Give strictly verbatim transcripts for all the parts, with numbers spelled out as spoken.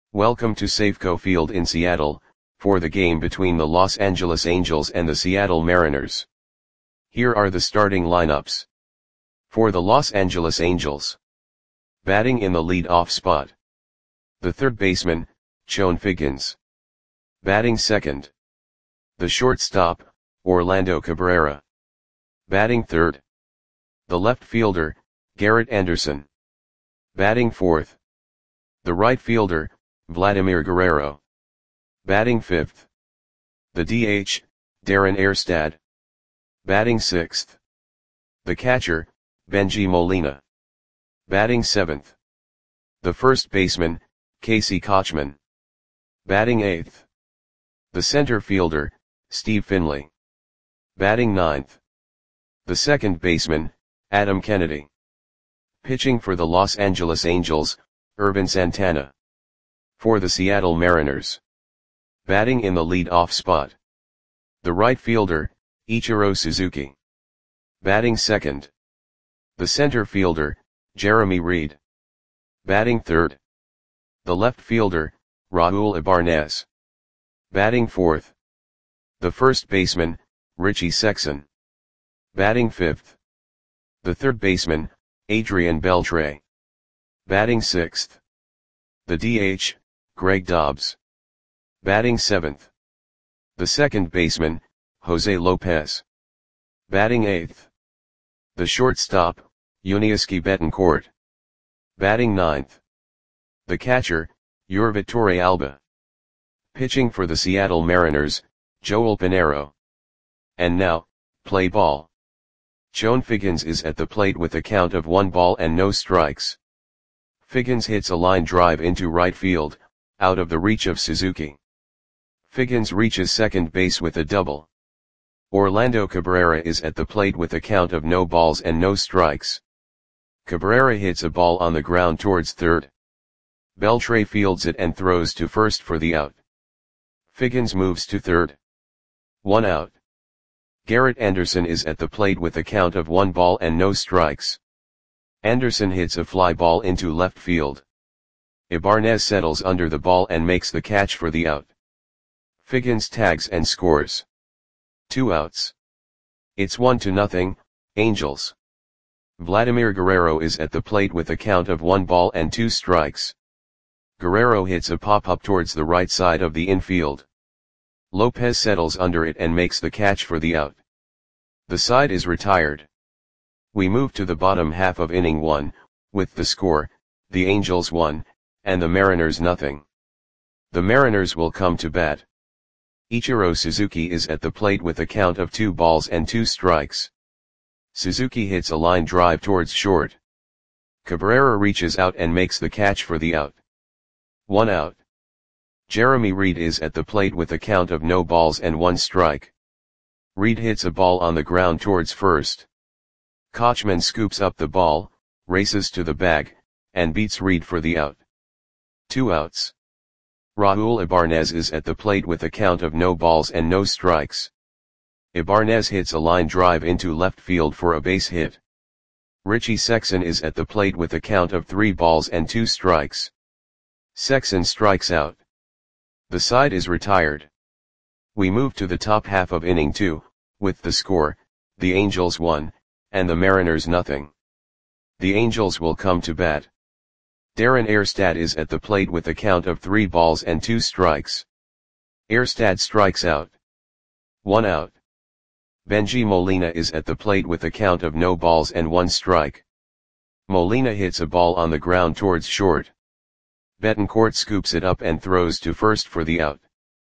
Welcome to Safeco Field in Seattle, for the game between the Los Angeles Angels and the Seattle Mariners. Here are the starting lineups. For the Los Angeles Angels. Batting in the lead-off spot. The third baseman, Chone Figgins. Batting second. The shortstop, Orlando Cabrera. Batting third. The left fielder, Garrett Anderson. Batting fourth. The right fielder, Vladimir Guerrero. Batting fifth. The D H, Darren Erstad. Batting sixth. The catcher, Bengie Molina. Batting seventh. The first baseman, Casey Kotchman. Batting eighth. The center fielder, Steve Finley. Batting ninth. The second baseman, Adam Kennedy. Pitching for the Los Angeles Angels, Ervin Santana. For the Seattle Mariners. Batting in the lead-off spot. The right fielder, Ichiro Suzuki. Batting second. The center fielder, Jeremy Reed. Batting third. The left fielder, Raul Ibanez. Batting fourth. The first baseman, Richie Sexson. Batting fifth. The third baseman, Adrian Beltre. Batting sixth. The D H, Greg Dobbs. Batting seventh. The second baseman, Jose Lopez. Batting eighth. The shortstop, Yuniesky Betancourt. Batting ninth. The catcher, Yurvatore Alba. Pitching for the Seattle Mariners, Joel Pinheiro. And now, play ball. Chone Figgins is at the plate with a count of one ball and no strikes. Figgins hits a line drive into right field, out of the reach of Suzuki. Figgins reaches second base with a double. Orlando Cabrera is at the plate with a count of no balls and no strikes. Cabrera hits a ball on the ground towards third. Beltre fields it and throws to first for the out. Figgins moves to third. One out. Garrett Anderson is at the plate with a count of one ball and no strikes. Anderson hits a fly ball into left field. Ibanez settles under the ball and makes the catch for the out. Figgins tags and scores. Two outs. It's one to nothing, Angels. Vladimir Guerrero is at the plate with a count of one ball and two strikes. Guerrero hits a pop-up towards the right side of the infield. Lopez settles under it and makes the catch for the out. The side is retired. We move to the bottom half of inning one, with the score, the Angels one, and the Mariners nothing. The Mariners will come to bat. Ichiro Suzuki is at the plate with a count of two balls and two strikes. Suzuki hits a line drive towards short. Cabrera reaches out and makes the catch for the out. One out. Jeremy Reed is at the plate with a count of no balls and one strike. Reed hits a ball on the ground towards first. Kotchman scoops up the ball, races to the bag, and beats Reed for the out. Two outs. Raul Ibanez is at the plate with a count of no balls and no strikes. Ibanez hits a line drive into left field for a base hit. Richie Sexson is at the plate with a count of three balls and two strikes. Sexson strikes out. The side is retired. We move to the top half of inning two, with the score, the Angels one, and the Mariners nothing. The Angels will come to bat. Darren Erstad is at the plate with a count of three balls and two strikes. Erstad strikes out. One out. Bengie Molina is at the plate with a count of no balls and one strike. Molina hits a ball on the ground towards short. Betancourt scoops it up and throws to first for the out.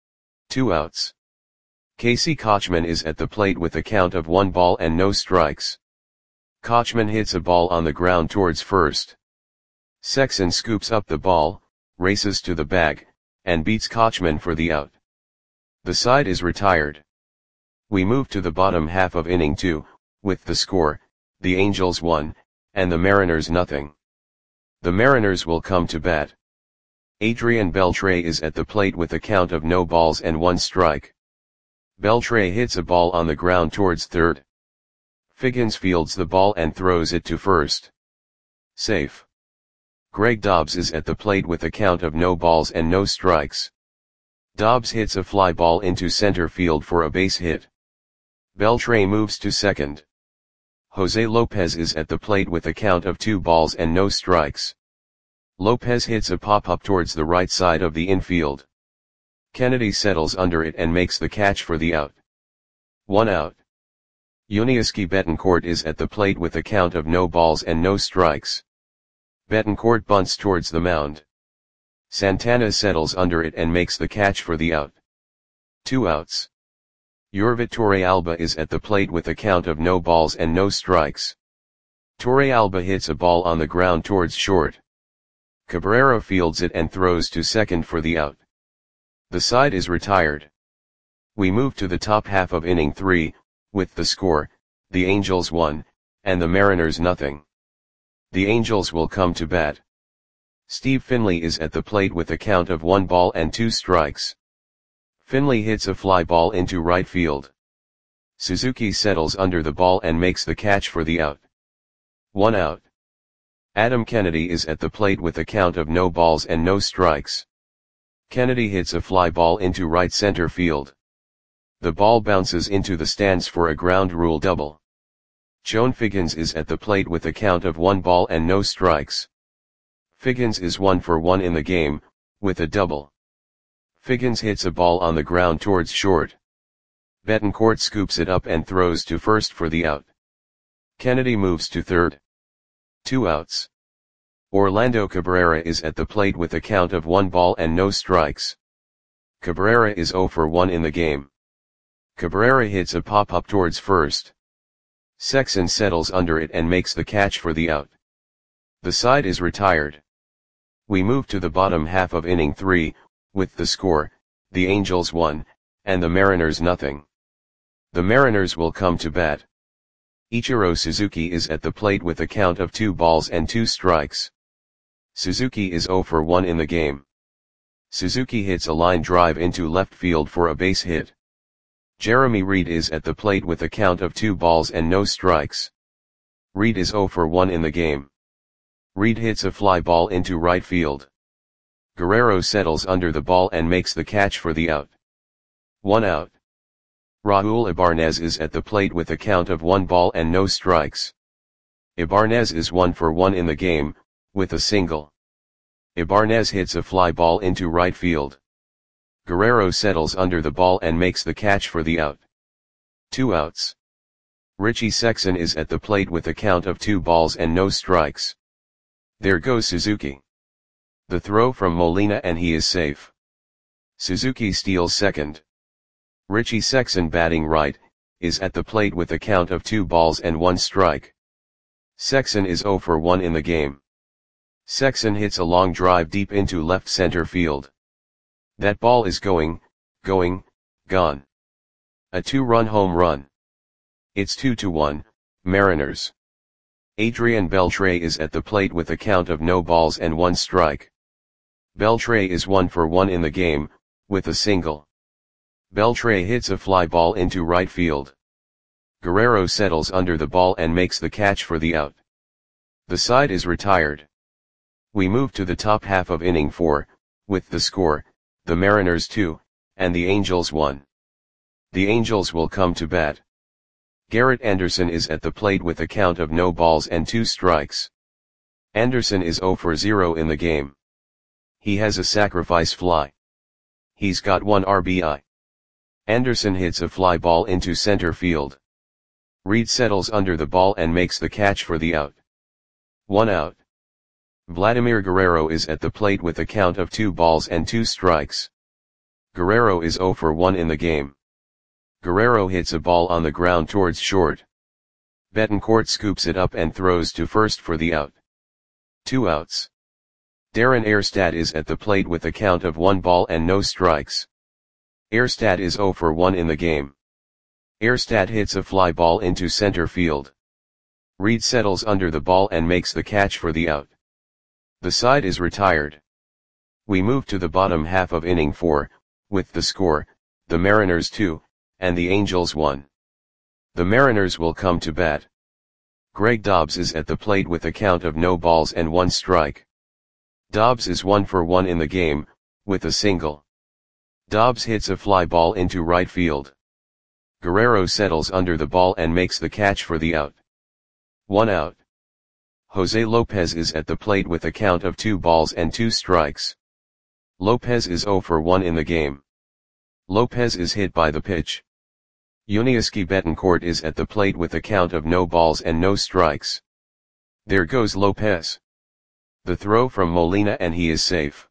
Two outs. Casey Kotchman is at the plate with a count of one ball and no strikes. Kotchman hits a ball on the ground towards first. Sexson scoops up the ball, races to the bag, and beats Kotchman for the out. The side is retired. We move to the bottom half of inning two, with the score, the Angels one, and the Mariners nothing. The Mariners will come to bat. Adrian Beltre is at the plate with a count of no balls and one strike. Beltre hits a ball on the ground towards third. Figgins fields the ball and throws it to first. Safe. Greg Dobbs is at the plate with a count of no balls and no strikes. Dobbs hits a fly ball into center field for a base hit. Beltre moves to second. Jose Lopez is at the plate with a count of two balls and no strikes. Lopez hits a pop-up towards the right side of the infield. Kennedy settles under it and makes the catch for the out. One out. Yuniesky Betancourt is at the plate with a count of no balls and no strikes. Betancourt bunts towards the mound. Santana settles under it and makes the catch for the out. Two outs. Yorvit Torrealba is at the plate with a count of no balls and no strikes. Torrealba hits a ball on the ground towards short. Cabrera fields it and throws to second for the out. The side is retired. We move to the top half of inning three, with the score, the Angels one, and the Mariners nothing. The Angels will come to bat. Steve Finley is at the plate with a count of one ball and two strikes. Finley hits a fly ball into right field. Suzuki settles under the ball and makes the catch for the out. One out. Adam Kennedy is at the plate with a count of no balls and no strikes. Kennedy hits a fly ball into right center field. The ball bounces into the stands for a ground rule double. Joan Figgins is at the plate with a count of one ball and no strikes. Figgins is one for one in the game, with a double. Figgins hits a ball on the ground towards short. Betancourt scoops it up and throws to first for the out. Kennedy moves to third. Two outs. Orlando Cabrera is at the plate with a count of one ball and no strikes. Cabrera is zero for one in the game. Cabrera hits a pop-up towards first. Sexson settles under it and makes the catch for the out. The side is retired. We move to the bottom half of inning three, with the score, the Angels one, and the Mariners nothing. The Mariners will come to bat. Ichiro Suzuki is at the plate with a count of two balls and two strikes. Suzuki is zero for one in the game. Suzuki hits a line drive into left field for a base hit. Jeremy Reed is at the plate with a count of two balls and no strikes. Reed is zero for one in the game. Reed hits a fly ball into right field. Guerrero settles under the ball and makes the catch for the out. One out. Raul Ibanez is at the plate with a count of one ball and no strikes. Ibanez is one for one in the game, with a single. Ibanez hits a fly ball into right field. Guerrero settles under the ball and makes the catch for the out. Two outs. Richie Sexson is at the plate with a count of two balls and no strikes. There goes Suzuki. The throw from Molina and he is safe. Suzuki steals second. Richie Sexson, batting right, is at the plate with a count of two balls and one strike. Sexson is zero for one in the game. Sexson hits a long drive deep into left center field. That ball is going, going, gone. A two-run home run. It's two to one, Mariners. Adrian Beltre is at the plate with a count of no balls and one strike. Beltre is one for one in the game, with a single. Beltre hits a fly ball into right field. Guerrero settles under the ball and makes the catch for the out. The side is retired. We move to the top half of inning four, with the score, the Mariners two, and the Angels one. The Angels will come to bat. Garrett Anderson is at the plate with a count of no balls and two strikes. Anderson is zero for zero in the game. He has a sacrifice fly. He's got one R B I. Anderson hits a fly ball into center field. Reed settles under the ball and makes the catch for the out. One out. Vladimir Guerrero is at the plate with a count of two balls and two strikes. Guerrero is zero for one in the game. Guerrero hits a ball on the ground towards short. Betancourt scoops it up and throws to first for the out. Two outs. Darren Erstad is at the plate with a count of one ball and no strikes. Erstad is zero for one in the game. Erstad hits a fly ball into center field. Reed settles under the ball and makes the catch for the out. The side is retired. We move to the bottom half of inning four, with the score, the Mariners two, and the Angels one. The Mariners will come to bat. Greg Dobbs is at the plate with a count of no balls and one strike. Dobbs is one for one in the game, with a single. Dobbs hits a fly ball into right field. Guerrero settles under the ball and makes the catch for the out. One out. Jose Lopez is at the plate with a count of two balls and two strikes. Lopez is zero for one in the game. Lopez is hit by the pitch. Yuniesky Betancourt is at the plate with a count of no balls and no strikes. There goes Lopez. The throw from Molina and he is safe.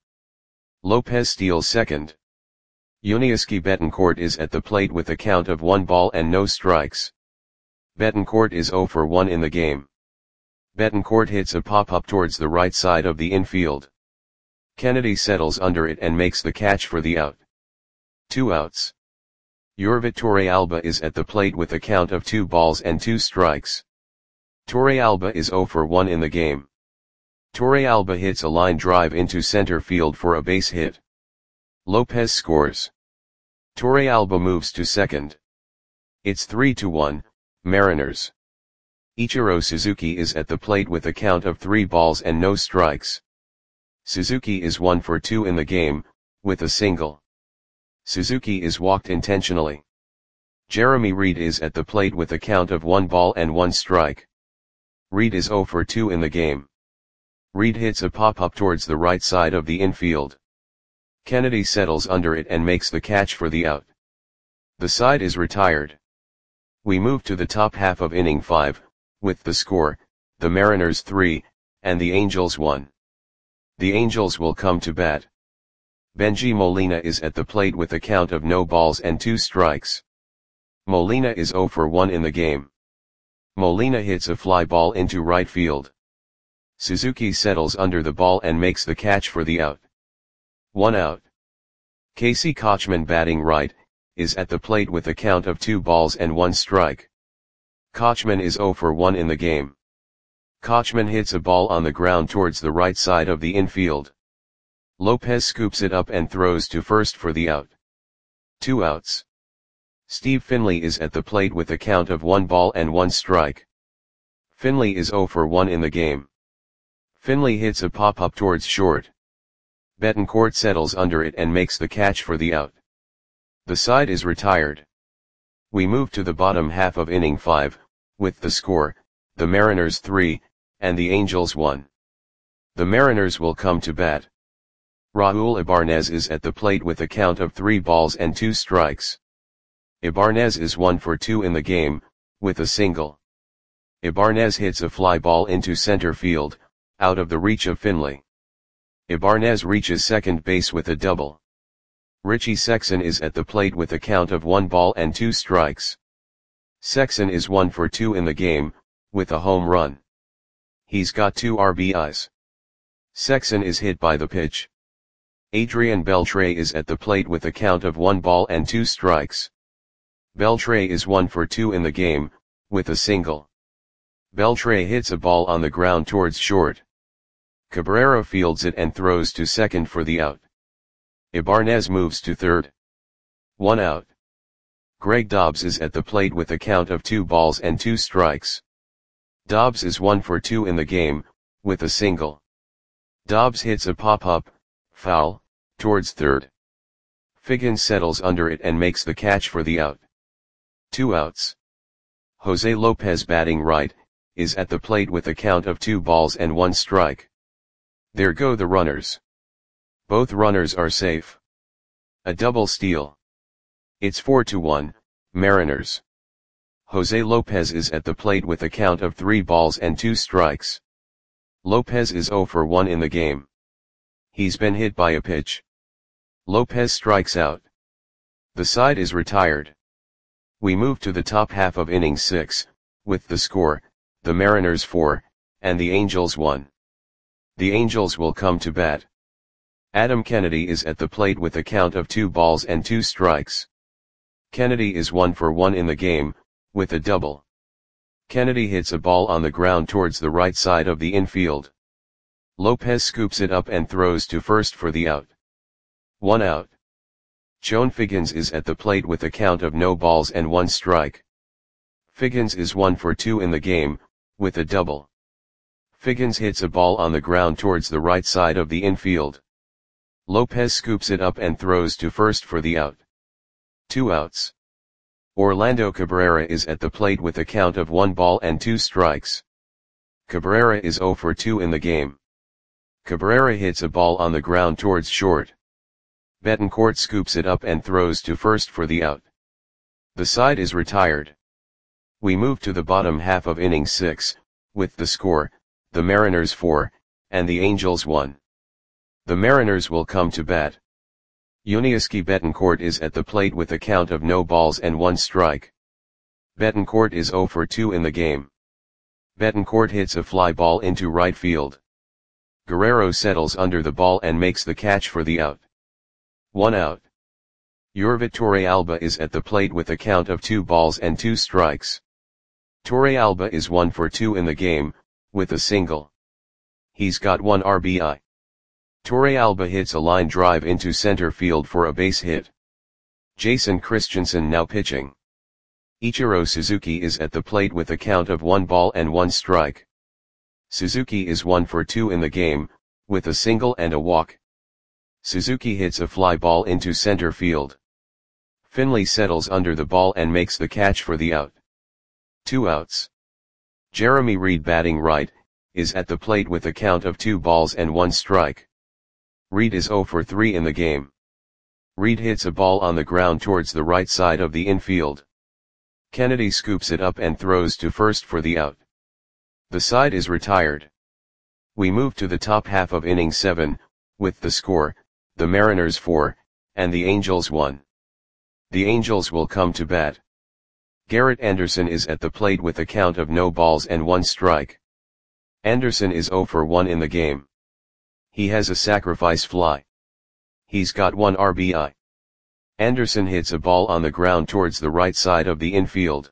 Lopez steals second. Yuniesky Betancourt is at the plate with a count of one ball and no strikes. Betancourt is zero for one in the game. Betancourt hits a pop-up towards the right side of the infield. Kennedy settles under it and makes the catch for the out. Two outs. Yorvit Torrealba is at the plate with a count of two balls and two strikes. Torrealba is zero for one in the game. Torrealba hits a line drive into center field for a base hit. Lopez scores. Torrealba moves to second. It's three to one, Mariners. Ichiro Suzuki is at the plate with a count of three balls and no strikes. Suzuki is one for two in the game, with a single. Suzuki is walked intentionally. Jeremy Reed is at the plate with a count of one ball and one strike. Reed is zero for two in the game. Reed hits a pop-up towards the right side of the infield. Kennedy settles under it and makes the catch for the out. The side is retired. We move to the top half of inning five, with the score, the Mariners three, and the Angels one. The Angels will come to bat. Benji Molina is at the plate with a count of no balls and two strikes. Molina is zero for one in the game. Molina hits a fly ball into right field. Suzuki settles under the ball and makes the catch for the out. One out. Casey Kochman, batting right, is at the plate with a count of two balls and one strike. Kochman is zero for one in the game. Kochman hits a ball on the ground towards the right side of the infield. Lopez scoops it up and throws to first for the out. Two outs. Steve Finley is at the plate with a count of one ball and one strike. Finley is zero for one in the game. Finley hits a pop-up towards short. Betancourt settles under it and makes the catch for the out. The side is retired. We move to the bottom half of inning five, with the score, the Mariners three, and the Angels one. The Mariners will come to bat. Raul Ibanez is at the plate with a count of three balls and two strikes. Ibanez is one for two in the game, with a single. Ibanez hits a fly ball into center field, out of the reach of Finley. Ibanez reaches second base with a double. Richie Sexson is at the plate with a count of one ball and two strikes. Sexson is one for two in the game, with a home run. He's got two R B Is. Sexson is hit by the pitch. Adrian Beltre is at the plate with a count of one ball and two strikes. Beltre is one for two in the game, with a single. Beltre hits a ball on the ground towards short. Cabrera fields it and throws to second for the out. Ibanez moves to third. One out. Greg Dobbs is at the plate with a count of two balls and two strikes. Dobbs is one for two in the game, with a single. Dobbs hits a pop-up, foul, towards third. Figgins settles under it and makes the catch for the out. Two outs. Jose Lopez, batting right, is at the plate with a count of two balls and one strike. There go the runners. Both runners are safe. A double steal. It's four to one, Mariners. Jose Lopez is at the plate with a count of three balls and two strikes. Lopez is zero for one in the game. He's been hit by a pitch. Lopez strikes out. The side is retired. We move to the top half of inning six, with the score, the Mariners four, and the Angels one. The Angels will come to bat. Adam Kennedy is at the plate with a count of two balls and two strikes. Kennedy is one for one in the game, with a double. Kennedy hits a ball on the ground towards the right side of the infield. Lopez scoops it up and throws to first for the out. One out. Chone Figgins is at the plate with a count of no balls and one strike. Figgins is one for two in the game, with a double. Figgins hits a ball on the ground towards the right side of the infield. Lopez scoops it up and throws to first for the out. Two outs. Orlando Cabrera is at the plate with a count of one ball and two strikes. Cabrera is oh for two in the game. Cabrera hits a ball on the ground towards short. Betancourt scoops it up and throws to first for the out. The side is retired. We move to the bottom half of inning six, with the score, the Mariners four, and the Angels one. The Mariners will come to bat. Yuniesky Betancourt is at the plate with a count of no balls and one strike. Betancourt is oh for two in the game. Betancourt hits a fly ball into right field. Guerrero settles under the ball and makes the catch for the out. One out. Yorvit Torrealba is at the plate with a count of two balls and two strikes. Torrealba is one for two in the game, with a single. He's got one R B I. Torrealba hits a line drive into center field for a base hit. Jason Christensen now pitching. Ichiro Suzuki is at the plate with a count of one ball and one strike. Suzuki is one for two in the game, with a single and a walk. Suzuki hits a fly ball into center field. Finley settles under the ball and makes the catch for the out. Two outs. Jeremy Reed batting right, is at the plate with a count of two balls and one strike. Reed is oh for three in the game. Reed hits a ball on the ground towards the right side of the infield. Kennedy scoops it up and throws to first for the out. The side is retired. We move to the top half of inning seven, with the score, the Mariners four, and the Angels one. The Angels will come to bat. Garrett Anderson is at the plate with a count of no balls and one strike. Anderson is oh for one in the game. He has a sacrifice fly. He's got one R B I. Anderson hits a ball on the ground towards the right side of the infield.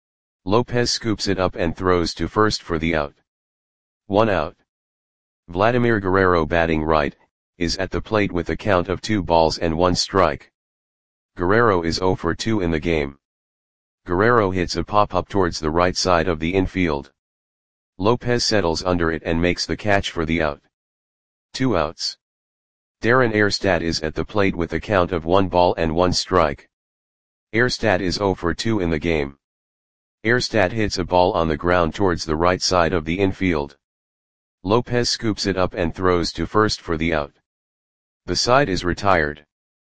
Lopez scoops it up and throws to first for the out. One out. Vladimir Guerrero batting right, is at the plate with a count of two balls and one strike. Guerrero is oh for two in the game. Guerrero hits a pop-up towards the right side of the infield. Lopez settles under it and makes the catch for the out. Two outs. Darren Erstad is at the plate with a count of one ball and one strike. Erstad is oh for two in the game. Erstad hits a ball on the ground towards the right side of the infield. Lopez scoops it up and throws to first for the out. The side is retired.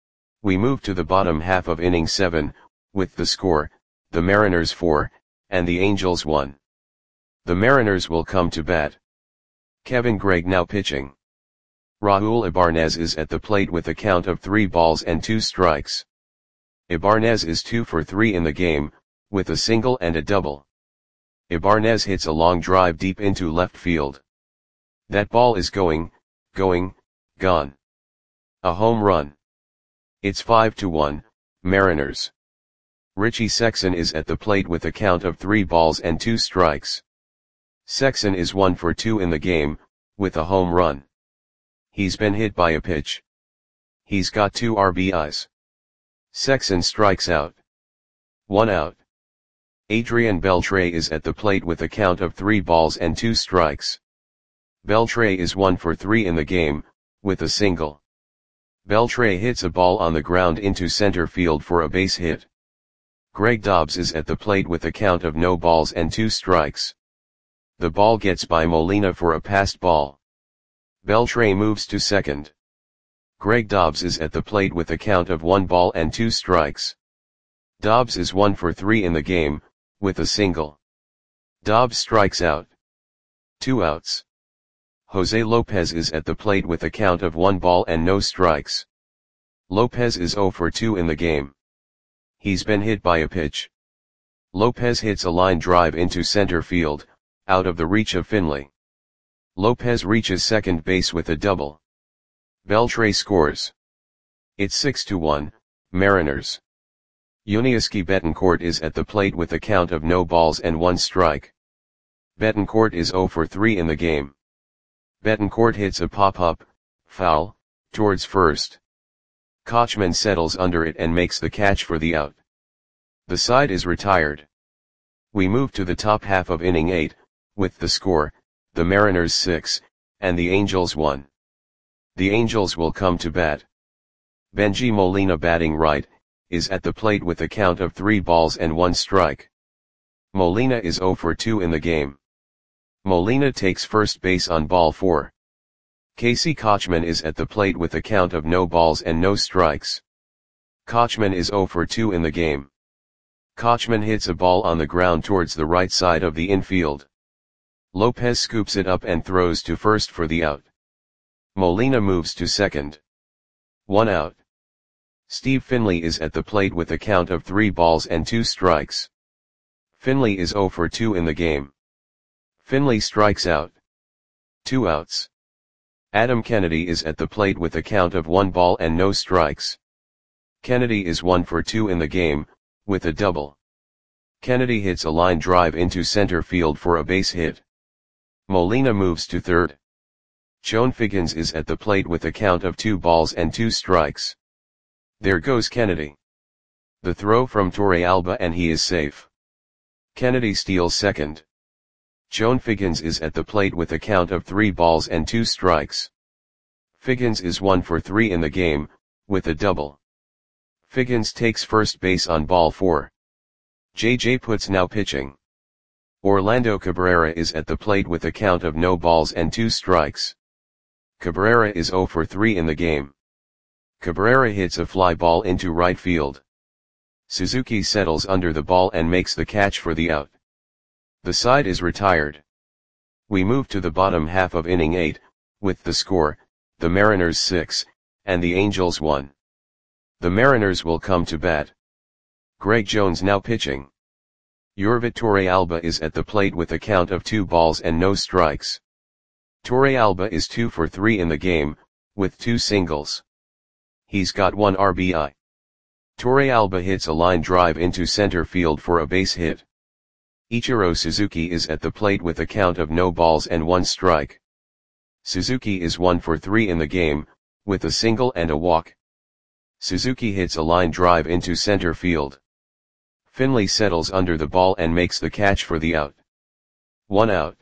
We move to the bottom half of inning seven, with the score, the Mariners four, and the Angels one. The Mariners will come to bat. Kevin Gregg now pitching. Raul Ibanez is at the plate with a count of three balls and two strikes. Ibanez is two for three in the game, with a single and a double. Ibanez hits a long drive deep into left field. That ball is going, going, gone. A home run. It's five to one, Mariners. Richie Sexson is at the plate with a count of three balls and two strikes. Sexson is one for two in the game, with a home run. He's been hit by a pitch. He's got two R B Is. Sexson strikes out. One out. Adrian Beltre is at the plate with a count of three balls and two strikes. Beltre is one for three in the game, with a single. Beltre hits a ball on the ground into center field for a base hit. Greg Dobbs is at the plate with a count of no balls and two strikes. The ball gets by Molina for a passed ball. Beltre moves to second. Greg Dobbs is at the plate with a count of one ball and two strikes. Dobbs is one for three in the game, with a single. Dobbs strikes out. Two outs. Jose Lopez is at the plate with a count of one ball and no strikes. Lopez is oh for two in the game. He's been hit by a pitch. Lopez hits a line drive into center field, out of the reach of Finley. Lopez reaches second base with a double. Beltre scores. It's six to one, Mariners. Yuniesky Betancourt is at the plate with a count of no balls and one strike. Betancourt is oh for three in the game. Betancourt hits a pop-up, foul, towards first. Kochman settles under it and makes the catch for the out. The side is retired. We move to the top half of inning eight, with the score, the Mariners six, and the Angels one. The Angels will come to bat. Bengie Molina batting right, is at the plate with a count of three balls and one strike. Molina is oh for two in the game. Molina takes first base on ball four. Casey Kotchman is at the plate with a count of no balls and no strikes. Kotchman is oh for two in the game. Kotchman hits a ball on the ground towards the right side of the infield. Lopez scoops it up and throws to first for the out. Molina moves to second. One out. Steve Finley is at the plate with a count of three balls and two strikes. Finley is oh for two in the game. Finley strikes out. Two outs. Adam Kennedy is at the plate with a count of one ball and no strikes. Kennedy is one for two in the game, with a double. Kennedy hits a line drive into center field for a base hit. Molina moves to third. Chone Figgins is at the plate with a count of two balls and two strikes. There goes Kennedy. The throw from Torrealba and he is safe. Kennedy steals second. Chone Figgins is at the plate with a count of three balls and two strikes. Figgins is one for three in the game, with a double. Figgins takes first base on ball four. J J Putz now pitching. Orlando Cabrera is at the plate with a count of no balls and two strikes. Cabrera is oh for three in the game. Cabrera hits a fly ball into right field. Suzuki settles under the ball and makes the catch for the out. The side is retired. We move to the bottom half of inning eight, with the score, the Mariners six, and the Angels one. The Mariners will come to bat. Greg Jones now pitching. Yorvit Torrealba is at the plate with a count of two balls and no strikes. Torrealba is two for three in the game, with two singles. He's got one R B I. Torrealba hits a line drive into center field for a base hit. Ichiro Suzuki is at the plate with a count of no balls and one strike. Suzuki is one for three in the game, with a single and a walk. Suzuki hits a line drive into center field. Finley settles under the ball and makes the catch for the out. One out.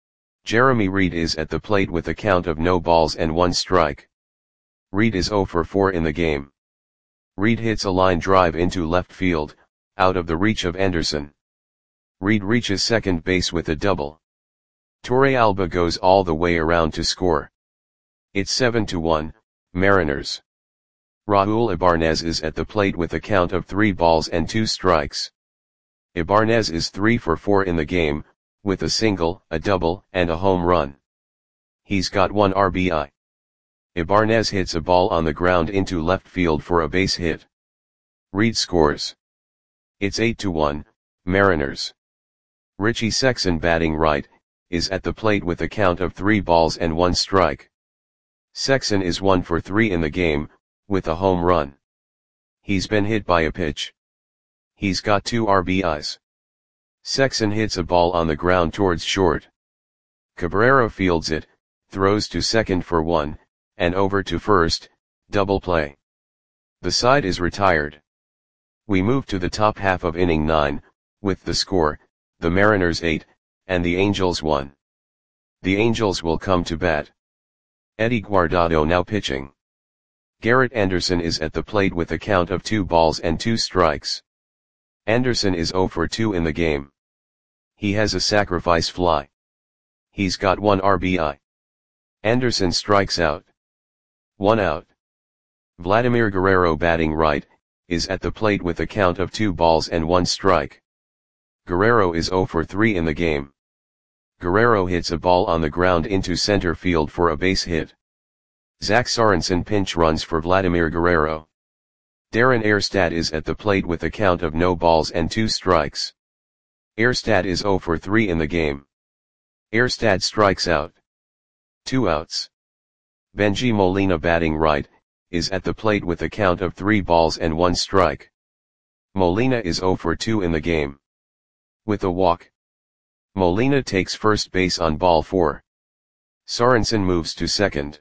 Jeremy Reed is at the plate with a count of no balls and one strike. Reed is oh for four in the game. Reed hits a line drive into left field, out of the reach of Anderson. Reed reaches second base with a double. Torrealba goes all the way around to score. It's seven to one, Mariners. Raul Ibanez is at the plate with a count of three balls and two strikes. Ibanez is three for four in the game, with a single, a double, and a home run. He's got one R B I. Ibanez hits a ball on the ground into left field for a base hit. Reed scores. It's eight to one, Mariners. Richie Sexson batting right, is at the plate with a count of three balls and one strike. Sexson is one for three in the game, with a home run. He's been hit by a pitch. He's got two R B Is. Sexson hits a ball on the ground towards short. Cabrera fields it, throws to second for one, and over to first, double play. The side is retired. We move to the top half of inning nine, with the score, the Mariners eight, and the Angels one. The Angels will come to bat. Eddie Guardado now pitching. Garrett Anderson is at the plate with a count of two balls and two strikes. Anderson is oh for two in the game. He has a sacrifice fly. He's got one R B I. Anderson strikes out. One out. Vladimir Guerrero batting right, is at the plate with a count of two balls and one strike. Guerrero is oh for three in the game. Guerrero hits a ball on the ground into center field for a base hit. Zach Sorensen pinch runs for Vladimir Guerrero. Darren Erstad is at the plate with a count of no balls and two strikes. Erstad is oh for three in the game. Erstad strikes out. Two outs. Bengie Molina batting right, is at the plate with a count of three balls and one strike. Molina is oh for two in the game. With a walk. Molina takes first base on ball four. Sorensen moves to second.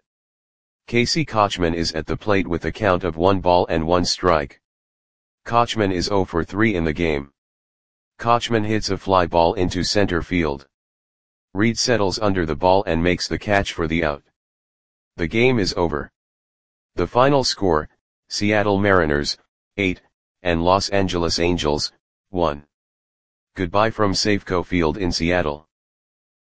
Casey Kotchman is at the plate with a count of one ball and one strike. Kotchman is oh for three in the game. Kotchman hits a fly ball into center field. Reed settles under the ball and makes the catch for the out. The game is over. The final score, Seattle Mariners, eight, and Los Angeles Angels, one. Goodbye from Safeco Field in Seattle.